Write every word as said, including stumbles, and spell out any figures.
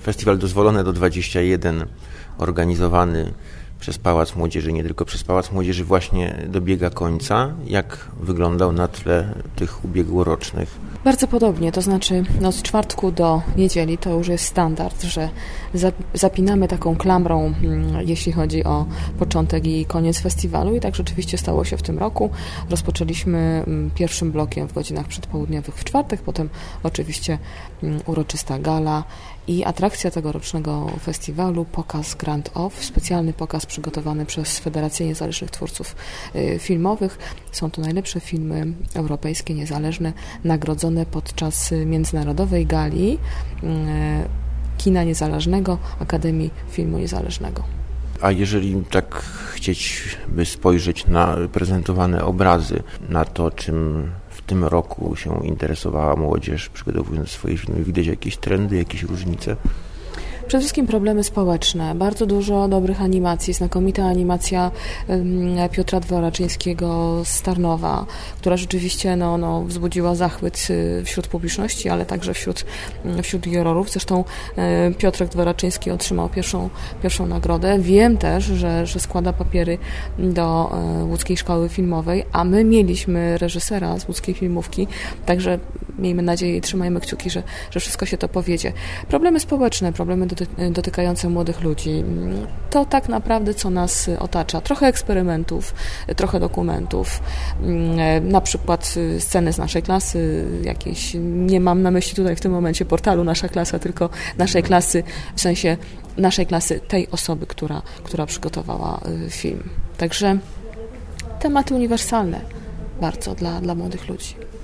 Festiwal Dozwolone do dwudziestu jeden, organizowany przez Pałac Młodzieży, nie tylko przez Pałac Młodzieży, właśnie dobiega końca. Jak wyglądał na tle tych ubiegłorocznych? Bardzo podobnie, to znaczy no, z czwartku do niedzieli to już jest standard, że zapinamy taką klamrą, jeśli chodzi o początek i koniec festiwalu i tak rzeczywiście stało się w tym roku. Rozpoczęliśmy pierwszym blokiem w godzinach przedpołudniowych w czwartek, potem oczywiście uroczysta gala i atrakcja tegorocznego festiwalu, pokaz Grand Off, specjalny pokaz przygotowany przez Federację Niezależnych Twórców Filmowych. Są to najlepsze filmy europejskie, niezależne, nagrodzone podczas międzynarodowej gali kina niezależnego, Akademii Filmu Niezależnego. A jeżeli tak chcieć by spojrzeć na prezentowane obrazy, na to, czym w tym roku się interesowała młodzież, przygotowując swoje filmy, widać jakieś trendy, jakieś różnice? Przede wszystkim problemy społeczne, bardzo dużo dobrych animacji, znakomita animacja Piotra Dworaczyńskiego z Tarnowa, która rzeczywiście no, no, wzbudziła zachwyt wśród publiczności, ale także wśród, wśród jurorów. Zresztą Piotrek Dworaczyński otrzymał pierwszą, pierwszą nagrodę. Wiem też, że, że składa papiery do Łódzkiej Szkoły Filmowej, a my mieliśmy reżysera z Łódzkiej Filmówki, także miejmy nadzieję i trzymajmy kciuki, że, że wszystko się to powiedzie. Problemy społeczne, problemy dotykające młodych ludzi. To tak naprawdę, co nas otacza. Trochę eksperymentów, trochę dokumentów. Na przykład sceny z naszej klasy, jakieś, nie mam na myśli tutaj w tym momencie portalu Nasza Klasa, tylko naszej klasy, w sensie naszej klasy tej osoby, która, która przygotowała film. Także tematy uniwersalne bardzo dla, dla młodych ludzi.